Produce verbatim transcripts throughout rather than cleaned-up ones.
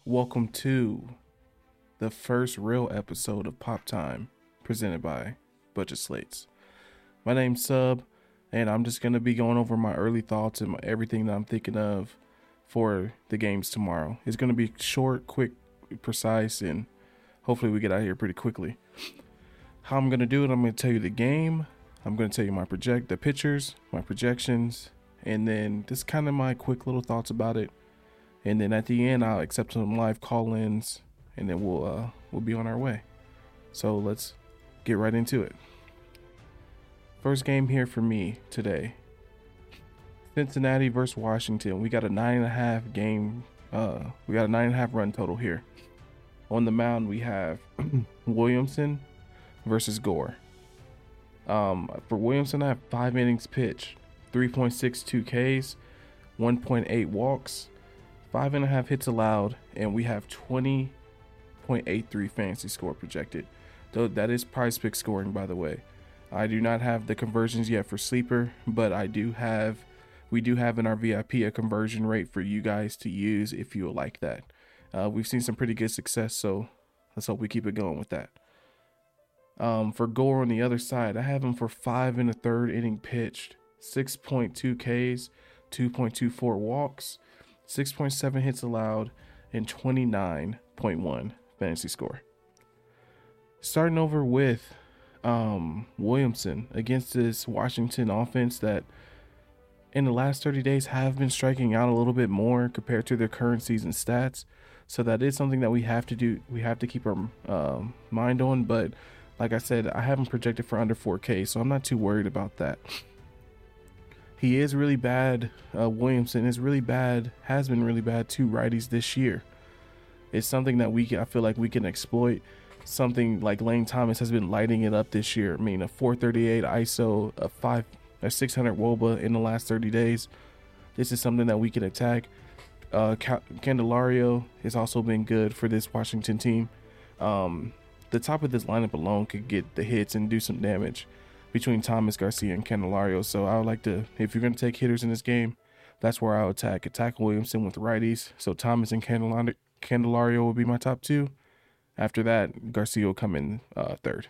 Welcome to the first real episode of Pop Time, presented by Budget Slates. My name's Sub, and I'm just going to be going over my early thoughts and my, everything that I'm thinking of for the games tomorrow. It's going to be short, quick, precise, and hopefully we get out of here pretty quickly. How I'm going to do it, I'm going to tell you the game, I'm going to tell you my project, the pictures, my projections, and then just kind of my quick little thoughts about it. And then at the end, I'll accept some live call-ins, and then we'll uh, we'll be on our way. So let's get right into it. First game here for me today: Cincinnati versus Washington. We got a nine and a half game. Uh, we got a nine and a half run total here. On the mound, we have Williamson versus Gore. Um, for Williamson, I have five innings pitched, three point six two Ks, one point eight walks, five and a half hits allowed, and we have twenty point eight three fantasy score projected. Though that is Prize Pick scoring, by the way. I do not have the conversions yet for Sleeper, but I do have, we do have in our V I P a conversion rate for you guys to use if you would like that. Uh, we've seen some pretty good success, so let's hope we keep it going with that. Um, for Gore on the other side, I have him for five and a third inning pitched, six point two Ks, two point two four walks, six point seven hits allowed, and twenty-nine point one fantasy score. Starting over with um, Williamson against this Washington offense that in the last thirty days have been striking out a little bit more compared to their current season stats. So that is something that we have to do. We have to keep our um, mind on. But like I said, I haven't projected for under four K, so I'm not too worried about that. He is really bad. Uh, Williamson is really bad, has been really bad to righties this year. It's something that we can, I feel like we can exploit. Something like Lane Thomas has been lighting it up this year. I mean, a four thirty-eight I S O, a five, a six hundred W O B A in the last thirty days. This is something that we can attack. Uh, Candelario has also been good for this Washington team. Um, the top of this lineup alone could get the hits and do some damage between Thomas, Garcia, and Candelario. So I would like to, if you're going to take hitters in this game, that's where I'll attack. Attack Williamson with righties. So Thomas and Candelario, Candelario will be my top two. After that, Garcia will come in uh, third.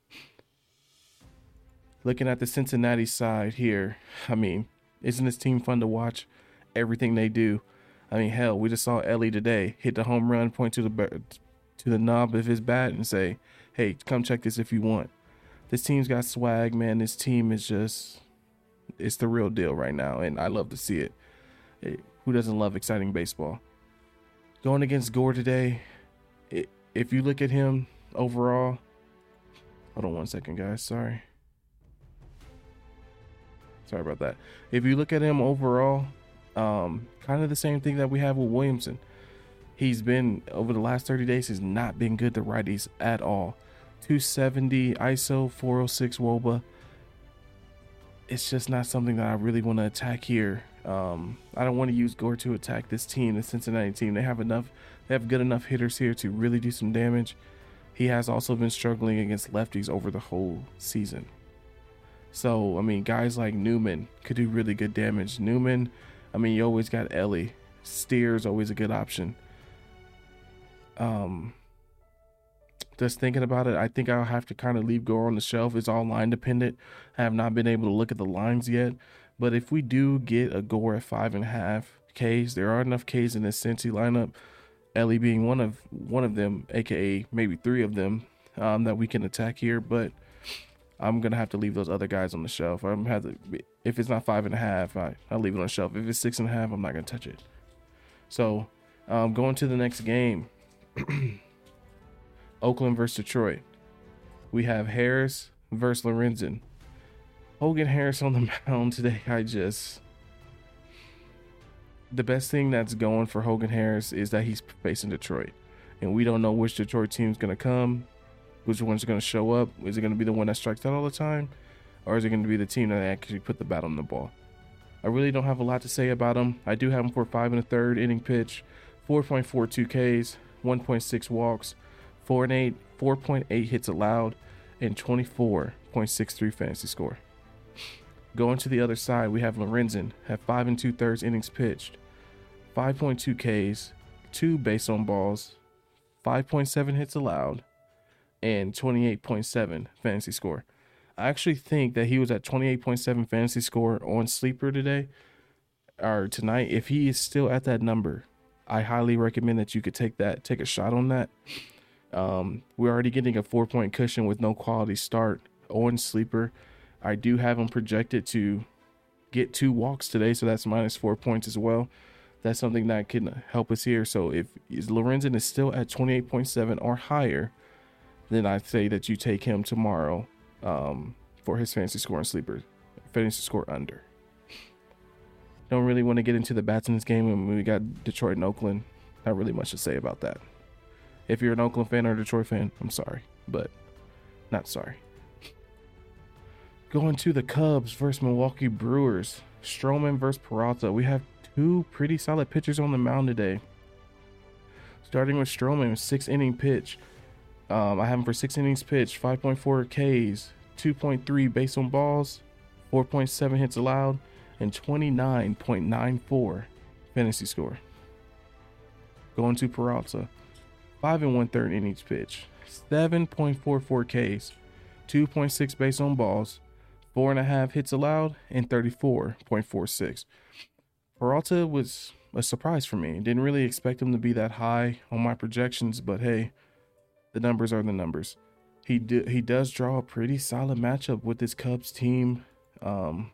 Looking at the Cincinnati side here, I mean, isn't this team fun to watch? Everything they do. I mean, hell, we just saw Ellie today hit the home run, point to the to the knob of his bat and say, hey, come check this if you want. This team's got swag, man. This team is just, it's the real deal right now, and I love to see it. it who doesn't love exciting baseball? Going against Gore today, it, if you look at him overall, hold on one second, guys. Sorry. Sorry about that. If you look at him overall, um, kind of the same thing that we have with Williamson. He's been, over the last thirty days, has not been good to righties at all. two seventy I S O, four oh six W O B A. It's just not something that I really want to attack here. Um, I don't want to use Gore to attack this team, the Cincinnati team. They have enough, they have good enough hitters here to really do some damage. He has also been struggling against lefties over the whole season. So, I mean, guys like Newman could do really good damage. Newman, I mean, you always got Ellie. Steer's always a good option. Um, just thinking about it, I think I'll have to kind of leave Gore on the shelf. It's all line dependent. I have not been able to look at the lines yet. But if we do get a Gore at five and a half Ks, there are enough Ks in this Cincy lineup, Ellie being one of one of them, aka maybe three of them, um, that we can attack here. But I'm gonna have to leave those other guys on the shelf. I'm have to, if it's not five and a half, I, I'll leave it on the shelf. If it's six and a half, I'm not gonna touch it. So, um, going to the next game. Oakland versus Detroit. We have Harris versus Lorenzen. Hogan Harris on the mound today. I just, the best thing that's going for Hogan Harris is that he's facing Detroit, and we don't know which Detroit team's gonna come, which one's gonna show up. Is it gonna be the one that strikes out all the time, or is it gonna be the team that actually put the bat on the ball? I really don't have a lot to say about him. I do have him for five and a third inning pitch, four point four two Ks, one point six walks, four and eight, four point eight hits allowed, and twenty-four point six three fantasy score. Going to the other side, we have Lorenzen, have five and two thirds innings pitched, five point two Ks, two base on balls, five point seven hits allowed, and twenty-eight point seven fantasy score. I actually think that he was at twenty-eight point seven fantasy score on Sleeper today or tonight. If he is still at that number, I highly recommend that you could take that, take a shot on that. Um, we're already getting a four point cushion with no quality start on Sleeper. I do have him projected to get two walks today, so that's minus four points as well. That's something that can help us here. So if Lorenzen is still at twenty-eight point seven or higher, then I'd say that you take him tomorrow um, for his fantasy score and Sleeper. Fantasy score under. Don't really want to get into the bats in this game when we got Detroit and Oakland. Not really much to say about that. If you're an Oakland fan or a Detroit fan, I'm sorry, but not sorry. Going to the Cubs versus Milwaukee Brewers. Stroman versus Peralta. We have two pretty solid pitchers on the mound today. Starting with Stroman, six inning pitch. Um, I have him for six innings pitched, five point four Ks, two point three base on balls, four point seven hits allowed, and twenty-nine point nine four fantasy score. Going to Peralta, five and one third innings pitched, seven point four four Ks, two point six base on balls, four and a half hits allowed, and thirty-four point four six. Peralta was a surprise for me. Didn't really expect him to be that high on my projections, but hey, the numbers are the numbers. He do, he does draw a pretty solid matchup with this Cubs team. Um,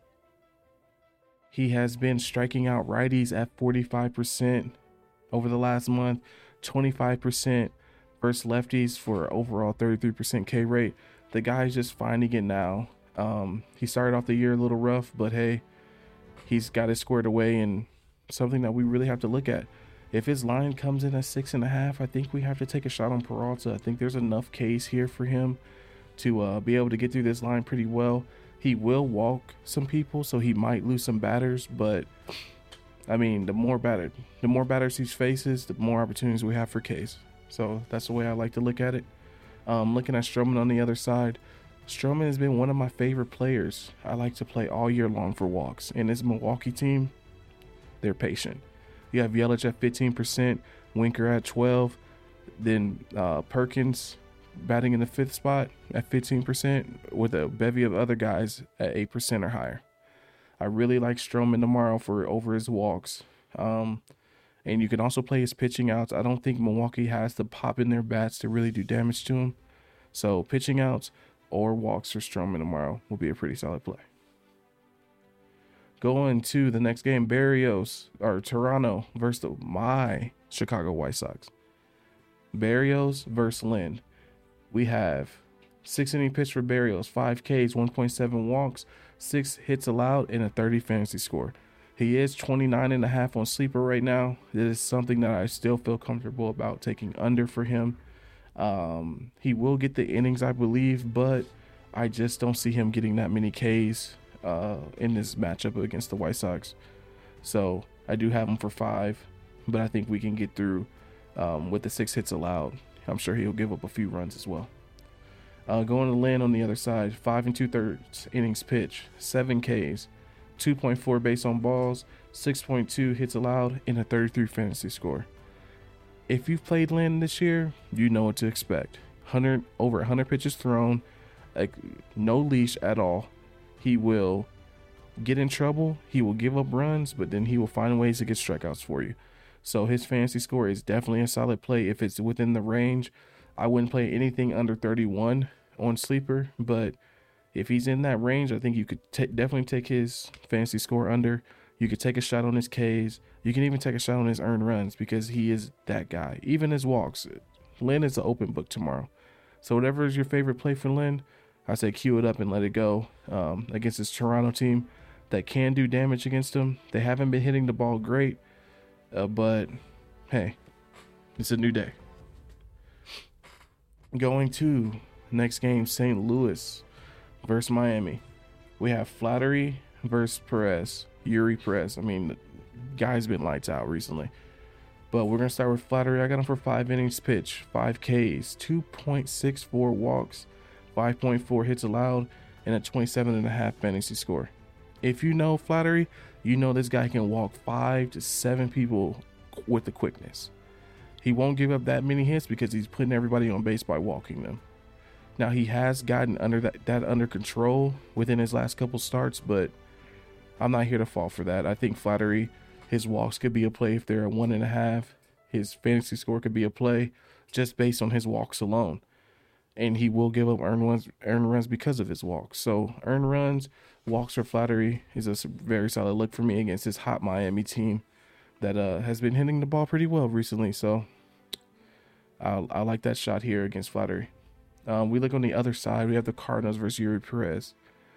he has been striking out righties at forty-five percent over the last month, twenty-five percent versus lefties for overall thirty-three percent K rate. The guy's just finding it now. Um, he started off the year a little rough, but hey, he's got it squared away, and something that we really have to look at. If his line comes in at six and a half, I think we have to take a shot on Peralta. I think there's enough case here for him to uh, be able to get through this line pretty well. He will walk some people, so he might lose some batters, but I mean, the more batter, the more batters he faces, the more opportunities we have for Ks. So that's the way I like to look at it. Um, looking at Stroman on the other side, Stroman has been one of my favorite players. I like to play all year long for walks. And this Milwaukee team, they're patient. You have Yelich at fifteen percent, Winker at twelve, then uh, Perkins batting in the fifth spot at fifteen percent with a bevy of other guys at eight percent or higher. I really like Stroman tomorrow for over his walks. Um, and you can also play his pitching outs. I don't think Milwaukee has the pop in their bats to really do damage to him. So pitching outs or walks for Stroman tomorrow will be a pretty solid play. Going to the next game, Berrios or Toronto versus the, my Chicago White Sox. Berrios versus Lynn. We have six inning pitch for Berrios, five Ks, one point seven walks, six hits allowed, and a thirty fantasy score. He is twenty-nine and a half on Sleeper right now. It is something that I still feel comfortable about taking under for him. Um, he will get the innings, I believe, but I just don't see him getting that many Ks uh, in this matchup against the White Sox. So I do have him for five, but I think we can get through um, with the six hits allowed. I'm sure he'll give up a few runs as well. Uh, going to Lynn on the other side, five and two thirds innings pitch, seven Ks, two point four base on balls, six point two hits allowed, and a thirty-three fantasy score. If you've played Lynn this year, you know what to expect. one hundred over one hundred pitches thrown, like no leash at all. He will get in trouble. He will give up runs, but then he will find ways to get strikeouts for you. So his fantasy score is definitely a solid play if it's within the range. I wouldn't play anything under thirty-one on Sleeper, but if he's in that range, I think you could t- definitely take his fantasy score under. You could take a shot on his Ks. You can even take a shot on his earned runs because he is that guy. Even his walks. Lynn is an open book tomorrow. So whatever is your favorite play for Lynn, I say cue it up and let it go um, against this Toronto team that can do damage against him. They haven't been hitting the ball great, uh, but hey, it's a new day. Going to next game, Saint Louis versus Miami. We have Flattery versus Perez. Yuri Perez. I mean, the guy's been lights out recently. But we're going to start with Flattery. I got him for five innings pitch, five Ks, two point six four walks, five point four hits allowed, and a twenty-seven and a half fantasy score. If you know Flattery, you know this guy can walk five to seven people with the quickness. He won't give up that many hits because he's putting everybody on base by walking them. Now, he has gotten under that, that under control within his last couple starts, but I'm not here to fall for that. I think Flaherty, his walks could be a play if they're at one and a half. His fantasy score could be a play just based on his walks alone. And he will give up earned runs, earned runs because of his walks. So earned runs, walks for Flaherty is a very solid look for me against this hot Miami team that uh, has been hitting the ball pretty well recently. So I, I like that shot here against Flaherty. Um, we look on the other side. We have the Cardinals versus Yuri Perez.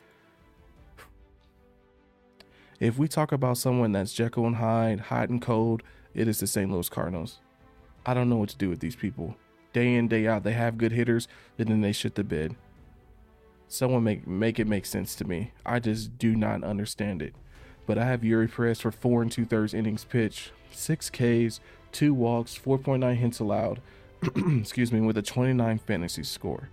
If we talk about someone that's Jekyll and Hyde, hot and cold, it is the Saint Louis Cardinals. I don't know what to do with these people. Day in, day out, they have good hitters, and then they shit the bed. Someone make make it make sense to me. I just do not understand it. But I have Yuri Perez for four and two thirds innings pitched, six Ks, two walks, four point nine hits allowed. Excuse me, with a twenty-nine fantasy score.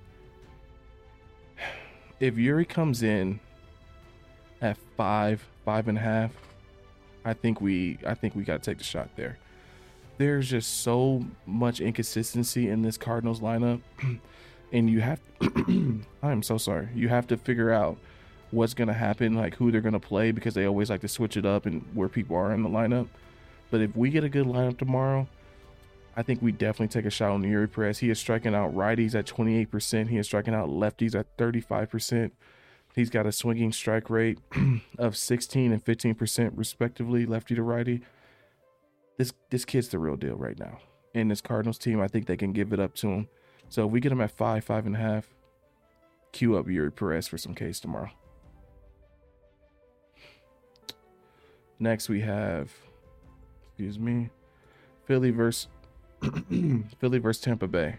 If Yuri comes in at five, five and a half, I think we I think we gotta take the shot there. There's just so much inconsistency in this Cardinals lineup, and you have I'm so sorry. You have to figure out what's gonna happen, like who they're gonna play, because they always like to switch it up and where people are in the lineup. But if we get a good lineup tomorrow, I think we definitely take a shot on Yuri Perez. He is striking out righties at twenty-eight percent. He is striking out lefties at thirty-five percent. He's got a swinging strike rate of sixteen and fifteen percent respectively, lefty to righty. This this kid's the real deal right now. And this Cardinals team, I think they can give it up to him. So if we get him at five, five and a half, cue up Yuri Perez for some Ks tomorrow. Next we have, excuse me, Philly versus Philly versus Tampa Bay.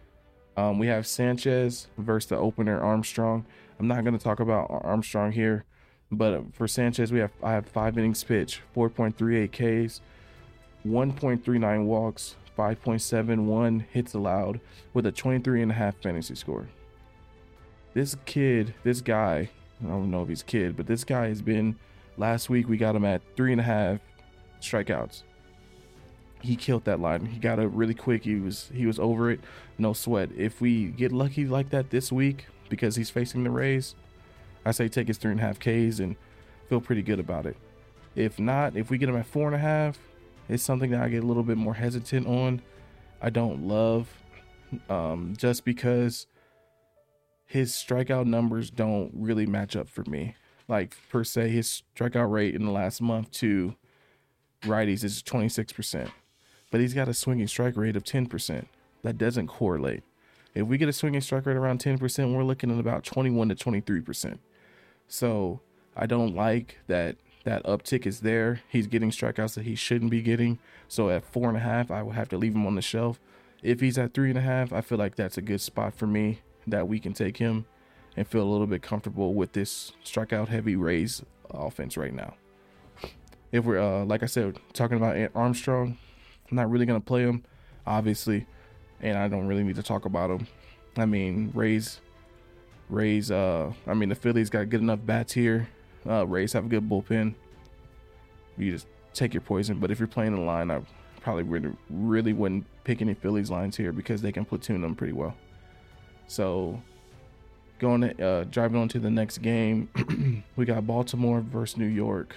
Um, we have Sanchez versus the opener Armstrong. I'm not going to talk about Armstrong here, but for Sanchez, we have I have five innings pitched, four point three eight Ks, one point three nine walks, five point seven one hits allowed, with a twenty-three and a half fantasy score. This kid, this guy, I don't know if he's a kid, but this guy has been. Last week we got him at three and a half strikeouts. He killed that line. He got it really quick. He was he was over it. No sweat. If we get lucky like that this week, because he's facing the Rays, I say take his three and a half Ks and feel pretty good about it. If not, if we get him at four and a half, it's something that I get a little bit more hesitant on. I don't love, um, just because his strikeout numbers don't really match up for me. Like, per se, his strikeout rate in the last month to righties is twenty-six percent. But he's got a swinging strike rate of ten percent. That doesn't correlate. If we get a swinging strike rate around ten percent, we're looking at about twenty-one to twenty-three percent. So I don't like that that uptick is there. He's getting strikeouts that he shouldn't be getting. So at four and a half, I will have to leave him on the shelf. If he's at three and a half, I feel like that's a good spot for me that we can take him and feel a little bit comfortable with this strikeout heavy Rays offense right now. If we're, uh, like I said, talking about Armstrong, I'm not really going to play him, obviously, and I don't really need to talk about him. I mean, Rays, Rays, uh, I mean, the Phillies got good enough bats here. Uh, Rays have a good bullpen. You just take your poison, but if you're playing the line, I probably really, really wouldn't pick any Phillies lines here because they can platoon them pretty well. So, Going to, uh, driving on to the next game, we got Baltimore versus New York.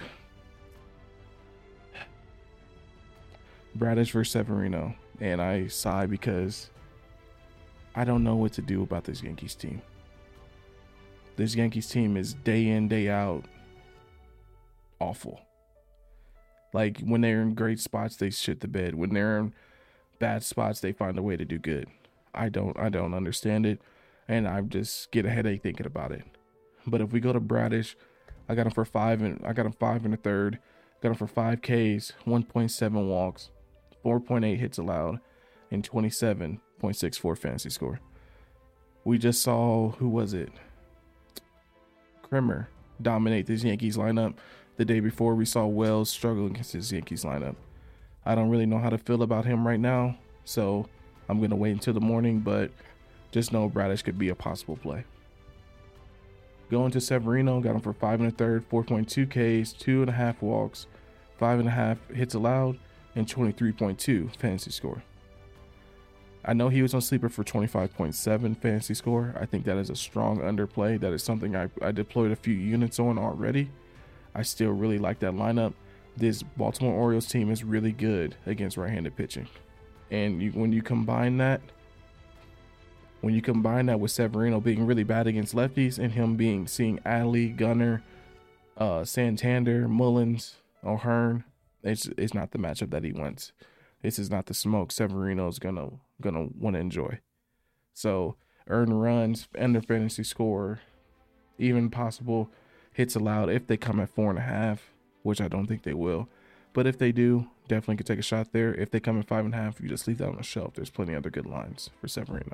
Bradish versus Severino. And I sigh because I don't know what to do about this Yankees team. This Yankees team is day in, day out awful. Like, when they're in great spots, they shit the bed. When they're in bad spots, they find a way to do good. I don't I don't understand it. And I just get a headache thinking about it. But if we go to Bradish, I got him for five and I got him five and a third. Got him for five Ks, one point seven walks, four point eight hits allowed, and twenty-seven point six four fantasy score. We just saw, who was it? Kremer dominate this Yankees lineup. The day before, we saw Wells struggle against this Yankees lineup. I don't really know how to feel about him right now, so I'm going to wait until the morning, but just know Bradish could be a possible play. Going to Severino, got him for five and a third, four point two Ks, two and a half walks, five and a half hits allowed, and twenty-three point two fantasy score. I know he was on sleeper for twenty-five point seven fantasy score. I think that is a strong underplay. That is something I, I deployed a few units on already. I still really like that lineup. This Baltimore Orioles team is really good against right-handed pitching. And you, when you combine that, when you combine that with Severino being really bad against lefties and him being seeing Adley, Gunnar, uh, Santander, Mullins, O'Hearn, it's it's not the matchup that he wants. This is not the smoke Severino's gonna gonna want to enjoy. So earned runs, under fantasy score, even possible hits allowed if they come at four and a half, which I don't think they will. But if they do, definitely could take a shot there. If they come at five and a half, you just leave that on the shelf. There's plenty of other good lines for Severino.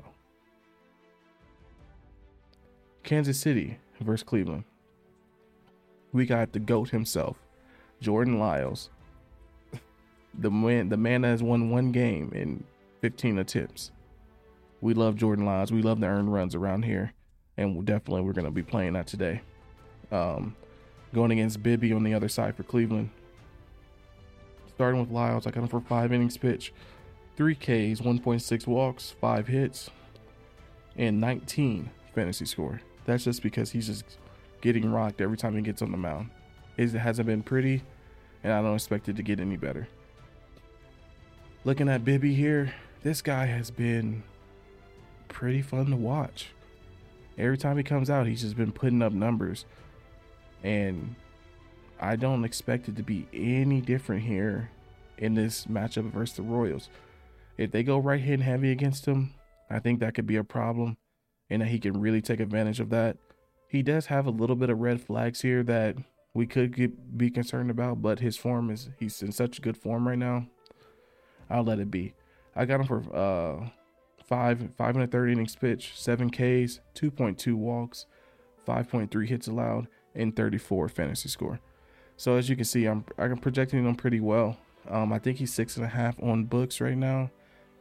Kansas City versus Cleveland. We got the GOAT himself, Jordan Lyles. The man, the man that has won one game in fifteen attempts. We love Jordan Lyles. We love the earned runs around here, and definitely we're going to be playing that today. Um, going against Bibby on the other side for Cleveland. Starting with Lyles, I got him for five innings pitch, three Ks, one point six walks, five hits, and nineteen fantasy score. That's just because he's just getting rocked every time he gets on the mound. It hasn't been pretty, and I don't expect it to get any better. Looking at Bibby here, this guy has been pretty fun to watch. Every time he comes out, he's just been putting up numbers. And I don't expect it to be any different here in this matchup versus the Royals. If they go right hand heavy against him, I think that could be a problem, and that he can really take advantage of that. He does have a little bit of red flags here that we could get, be concerned about, but his form is, he's in such good form right now. I'll let it be. I got him for uh, five, five and a third innings pitch, seven Ks, two point two walks, five point three hits allowed, and thirty-four fantasy score. So as you can see, I'm I'm projecting him pretty well. Um, I think he's six and a half on books right now.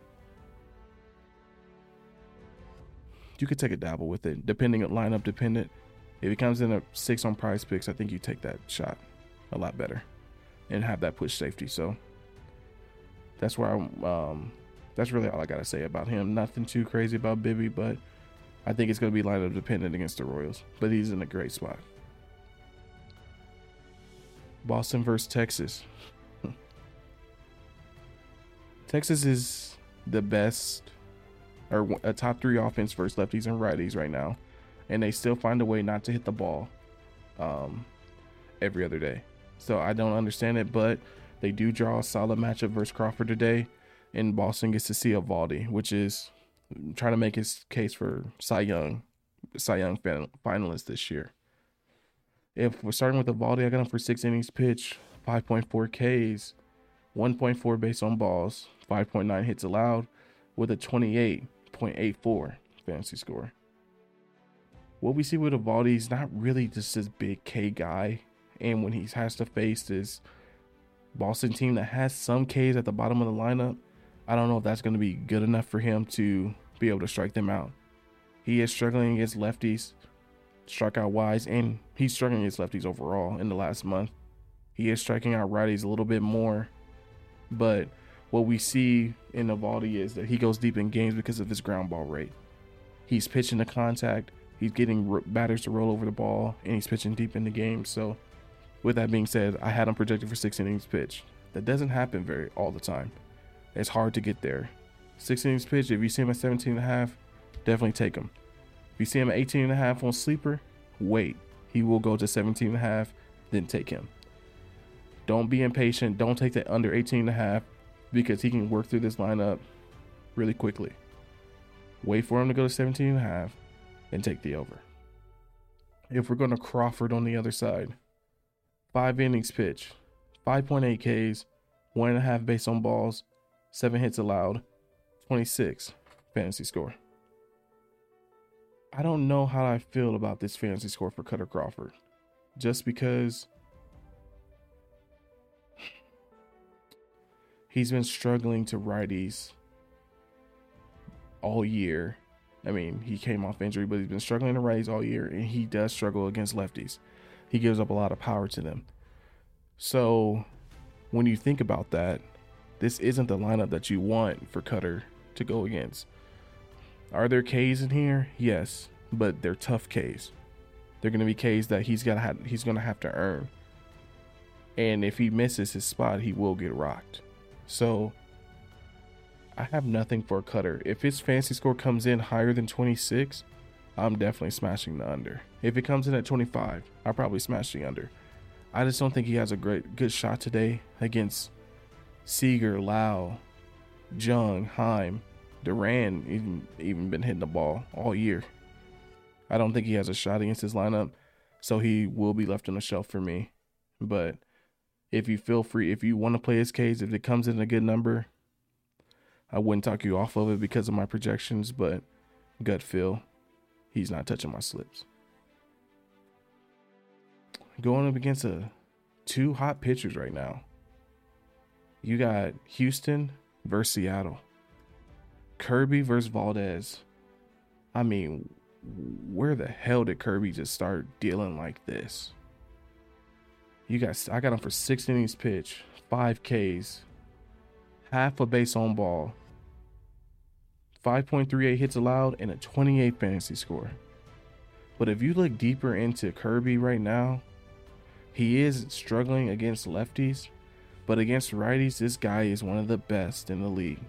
You could take a dabble with it, depending on lineup dependent. If it comes in at six on Prize Picks, I think you take that shot a lot better and have that push safety. So that's where I'm. Um, that's really all I gotta say about him. Nothing too crazy about Bibby, but I think it's gonna be lineup dependent against the Royals. But he's in a great spot. Boston versus Texas. Texas is the best, or a top three offense versus lefties and righties right now, and they still find a way not to hit the ball um, every other day. So I don't understand it, but they do draw a solid matchup versus Crawford today, and Boston gets to see Eovaldi, which is trying to make his case for Cy Young, Cy Young fin- finalist this year. If we're starting with Eovaldi, I got him for six innings pitch, five point four Ks, one point four base on balls, five point nine hits allowed, with a twenty-eight point eight four fantasy score. What we see with Eovaldi is not really just this big K guy, and when he has to face this Boston team that has some Ks at the bottom of the lineup, I don't know if that's going to be good enough for him to be able to strike them out. He is struggling against lefties, strikeout wise, and he's struggling against lefties overall in the last month. He is striking out righties a little bit more, but what we see in Eovaldi is that he goes deep in games because of his ground ball rate. He's pitching to contact, he's getting r- batters to roll over the ball, and he's pitching deep in the game. So with that being said, I had him projected for six innings pitch. That doesn't happen very all the time. It's hard to get there. Six innings pitch, if you see him at seventeen and a half, definitely take him. If you see him at eighteen and a half on sleeper, wait. He will go to seventeen and a half, then take him. Don't be impatient. Don't take that under eighteen and a half, because he can work through this lineup really quickly. Wait for him to go to seventeen and a half and take the over. If we're going to Crawford on the other side, five innings pitch, five point eight Ks, one and a half base on balls, seven hits allowed, twenty-six fantasy score. I don't know how I feel about this fantasy score for Kutter Crawford, just because he's been struggling to righties all year. I mean, he came off injury, but he's been struggling to righties all year, and he does struggle against lefties. He gives up a lot of power to them. So when you think about that, this isn't the lineup that you want for Kutter to go against. Are there K's in here? Yes, but they're tough K's. They're going to be K's that he's got to have, he's going to have to earn. And if he misses his spot, he will get rocked. So I have nothing for Cutter. If his fantasy score comes in higher than twenty-six, I'm definitely smashing the under. If it comes in at twenty-five, I'll probably smash the under. I just don't think he has a great good shot today against Seager, Lau, Jung, Heim, Duran. Even even been hitting the ball all year. I don't think he has a shot against his lineup, so he will be left on the shelf for me. But if you feel free, if you want to play his case, if it comes in a good number, I wouldn't talk you off of it because of my projections, but gut feel, he's not touching my slips. Going up against a two hot pitchers right now. You got Houston versus Seattle. Kirby versus Valdez. I mean, where the hell did Kirby just start dealing like this? You got, I got him for six innings pitch, five Ks, half a base on ball, five point three eight hits allowed, and a twenty-eight fantasy score. But if you look deeper into Kirby right now, he is struggling against lefties, but against righties, this guy is one of the best in the league.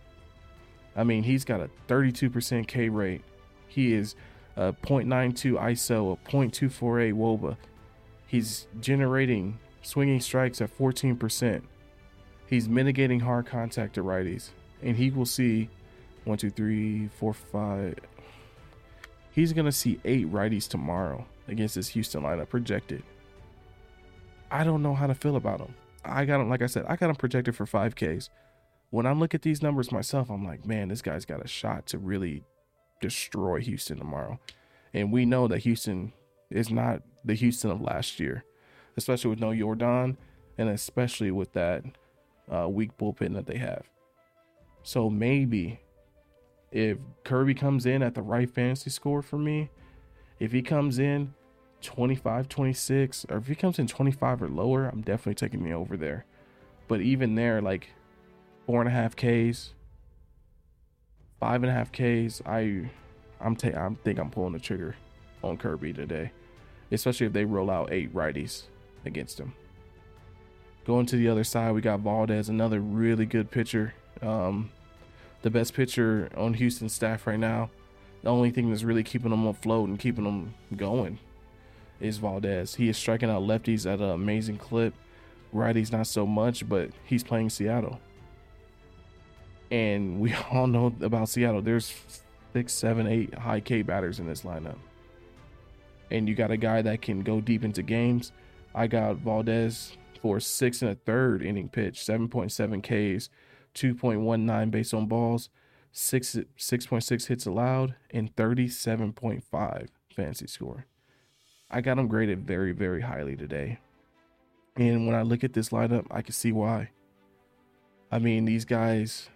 I mean, he's got a thirty-two percent K rate. He is a point nine two I S O, a point two four eight W O B A. He's generating swinging strikes at fourteen percent. He's mitigating hard contact to righties. And he will see one, two, three, four, five. He's going to see eight righties tomorrow against this Houston lineup projected. I don't know how to feel about him. I got him, like I said, I got him projected for five Ks. When I look at these numbers myself, I'm like, man, this guy's got a shot to really destroy Houston tomorrow. And we know that Houston is not the Houston of last year, especially with no Jordan and especially with that uh, weak bullpen that they have. So maybe if Kirby comes in at the right fantasy score for me, if he comes in twenty-five, twenty-six, or if he comes in twenty-five or lower, I'm definitely taking me over there. But even there, like four and a half Ks, five and a half Ks, I, I'm ta- I think I'm pulling the trigger on Kirby today, especially if they roll out eight righties against him. Going to the other side, we got Valdez, another really good pitcher. Um, the best pitcher on Houston's staff right now. The only thing that's really keeping them afloat and keeping them going is Valdez. He is striking out lefties at an amazing clip. Righties not so much, but he's playing Seattle. And we all know about Seattle. There's six, seven, eight high K batters in this lineup. And you got a guy that can go deep into games. I got Valdez for six and a third inning pitch, seven point seven Ks, two point one nine base on balls, six, 6.6 hits allowed, and thirty-seven point five fantasy score. I got him graded very, very highly today. And when I look at this lineup, I can see why. I mean, these guys,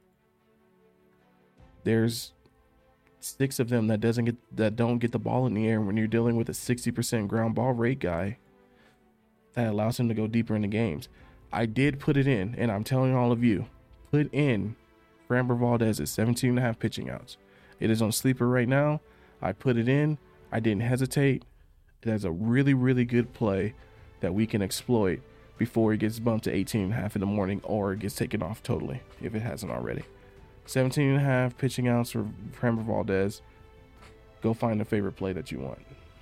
there's six of them that doesn't get that don't get the ball in the air when you're dealing with a sixty percent ground ball rate guy that allows him to go deeper into games. I did put it in, and I'm telling all of you, put in Framber Valdez at seventeen and a half pitching outs. It is on sleeper right now. I put it in. I didn't hesitate. That's a really, really good play that we can exploit before it gets bumped to eighteen and a half in the morning or it gets taken off totally if it hasn't already. seventeen and a half pitching outs for Framber Valdez. Go find a favorite play that you want.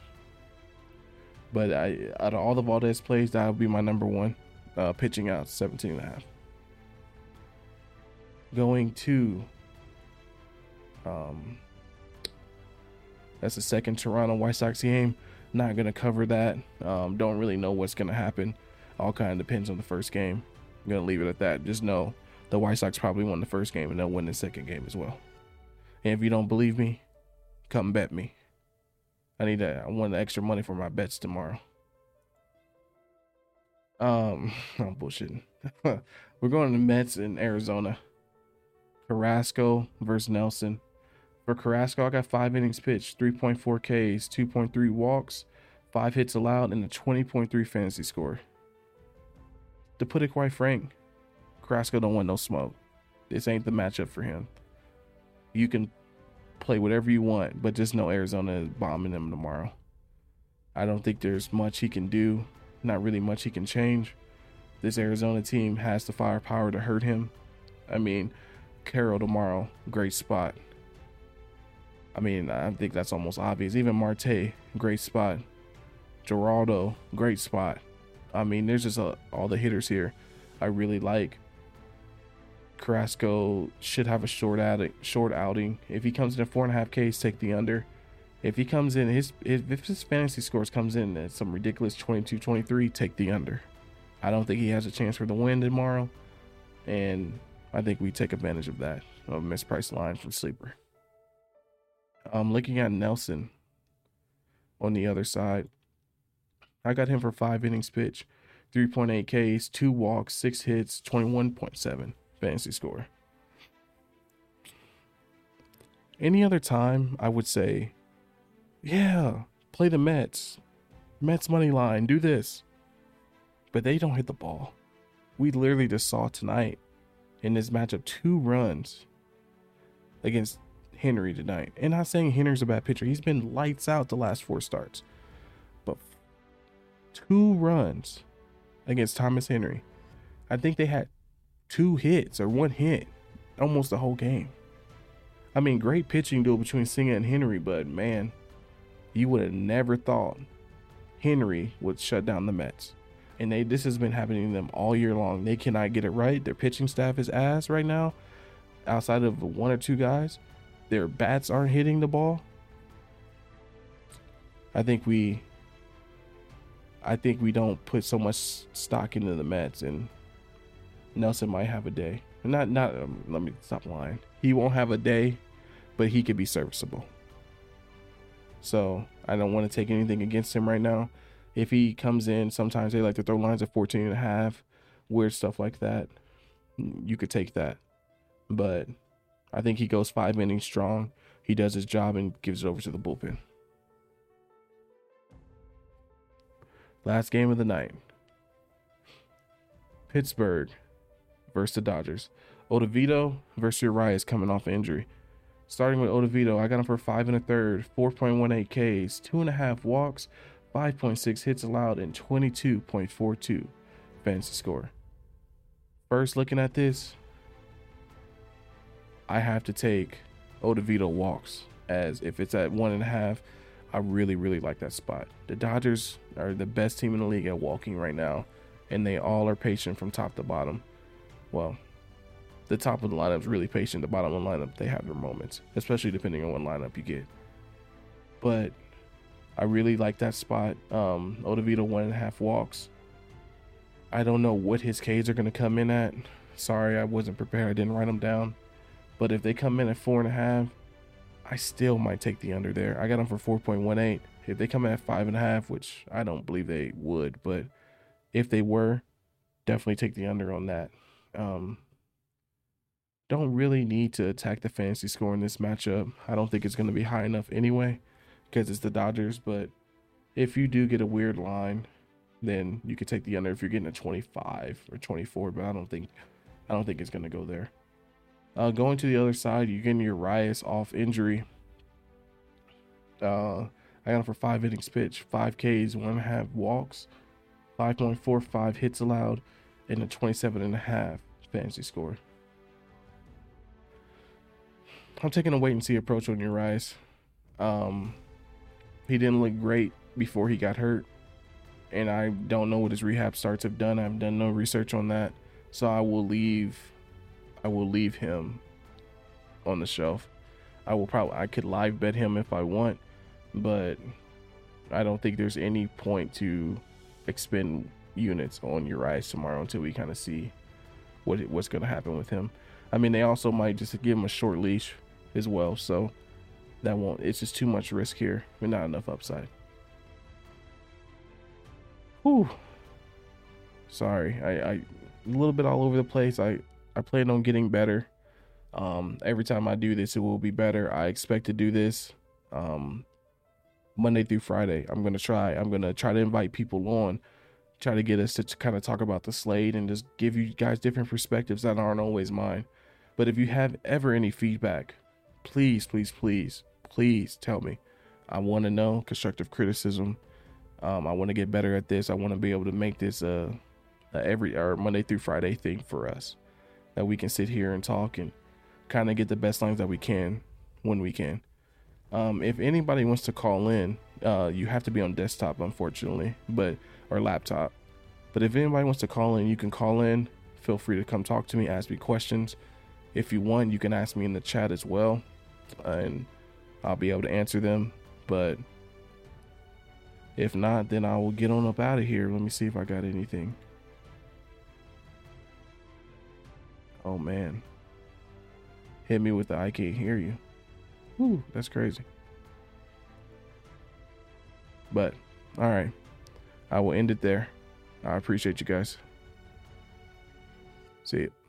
But I, out of all the Valdez plays, that would be my number one. Uh, pitching out seventeen and a half. Going to, um, that's the second Toronto White Sox game. Not going to cover that. Um, don't really know what's going to happen. All kind of depends on the first game. I'm going to leave it at that. Just know the White Sox probably won the first game and they'll win the second game as well. And if you don't believe me, come bet me. I need that. I want the extra money for my bets tomorrow. Um, I'm bullshitting. We're going to the Mets in Arizona. Carrasco versus Nelson. For Carrasco, I got five innings pitched, three point four Ks, two point three walks, five hits allowed, and a twenty point three fantasy score. To put it quite frank, Carrasco don't want no smoke. This ain't the matchup for him. You can play whatever you want, but just know Arizona is bombing them tomorrow. I don't think there's much he can do. Not really much he can change. This Arizona team has the firepower to hurt him. I mean, Carroll tomorrow, great spot. I mean, I think that's almost obvious. Even Marte, great spot. Geraldo, great spot. I mean, there's just a, all the hitters here I really like. Carrasco should have a short outing. Short outing. If he comes in at four and a half Ks, take the under. If he comes in, his if, if his fantasy scores comes in at some ridiculous twenty-two, twenty-three, take the under. I don't think he has a chance for the win tomorrow, and I think we take advantage of that. A mispriced line from Sleeper. I'm looking at Nelson on the other side. I got him for five innings pitch, three point eight Ks, two walks, six hits, twenty-one point seven fantasy score. Any other time, I would say, yeah, play the Mets. Mets money line, do this. But they don't hit the ball. We literally just saw tonight in this matchup two runs against Henry tonight. And not saying Henry's a bad pitcher. He's been lights out the last four starts. But two runs against Thomas Henry. I think they had two hits or one hit almost the whole game. I mean, great pitching duel between Senga and Henry, but man, you would have never thought Henry would shut down the Mets. And they this has been happening to them all year long. They cannot get it right. Their pitching staff is ass right now. Outside of one or two guys, their bats aren't hitting the ball. I think we I think we don't put so much stock into the Mets, and Nelson might have a day. Not not um, let me stop lying. He won't have a day, but he could be serviceable. So I don't want to take anything against him right now. If he comes in, sometimes they like to throw lines at fourteen and a half, weird stuff like that. You could take that. But I think he goes five innings strong. He does his job and gives it over to the bullpen. Last game of the night. Pittsburgh versus the Dodgers. Ottavino versus Urias coming off injury. Starting with Ottavino, I got him for five and a third, four point one eight Ks, two and a half walks, five point six hits allowed, and twenty-two point four two fantasy score. First, looking at this, I have to take Ottavino walks, as if it's at one and a half, I really, really like that spot. The Dodgers are the best team in the league at walking right now, and they all are patient from top to bottom. Well, the top of the lineup is really patient. The bottom of the lineup, they have their moments, especially depending on what lineup you get. But I really like that spot. Um, Ottavino one and a half walks. I don't know what his Ks are going to come in at. Sorry, I wasn't prepared. I didn't write them down. But if they come in at four and a half, I still might take the under there. I got them for four point one eight. If they come in at five and a half, which I don't believe they would, but if they were, definitely take the under on that. Um, don't really need to attack the fantasy score in this matchup. I don't think it's going to be high enough anyway, because it's the Dodgers. But if you do get a weird line, then you could take the under if you're getting a twenty-five or twenty-four. But I don't think, I don't think it's going to go there. Uh, going to the other side, you're getting your Urias off injury. Uh, I got him for five innings pitch, five Ks, one and a half walks, five point four five hits allowed, and a twenty-seven and a half fantasy score. I'm taking a wait and see approach on Urias. Um, he didn't look great before he got hurt, and I don't know what his rehab starts have done. I've done no research on that, so I will leave. I will leave him on the shelf. I will probably I could live bet him if I want, but I don't think there's any point to expend units on Urias tomorrow until we kind of see what what's going to happen with him. I mean, they also might just give him a short leash as well, so that won't. It's just too much risk here, but not enough upside. Whew. Sorry, I, I a little bit all over the place. I I plan on getting better. Um, every time I do this, it will be better. I expect to do this um, Monday through Friday. I'm gonna try. I'm gonna try to invite people on, try to get us to kind of talk about the slate and just give you guys different perspectives that aren't always mine. But if you have ever any feedback, please, please, please, please tell me. I want to know constructive criticism. Um, I want to get better at this. I want to be able to make this a, a every or Monday through Friday thing for us, that we can sit here and talk and kind of get the best lines that we can when we can. Um, if anybody wants to call in, uh, you have to be on desktop, unfortunately, but or laptop. But if anybody wants to call in, you can call in. Feel free to come talk to me, ask me questions. If you want, you can ask me in the chat as well, and I'll be able to answer them. But if not, then I will get on up out of here. Let me see if I got anything. Oh man. Hit me with the I can't hear you. Whew, that's crazy. But all right, I will end it there. I appreciate you guys. See you.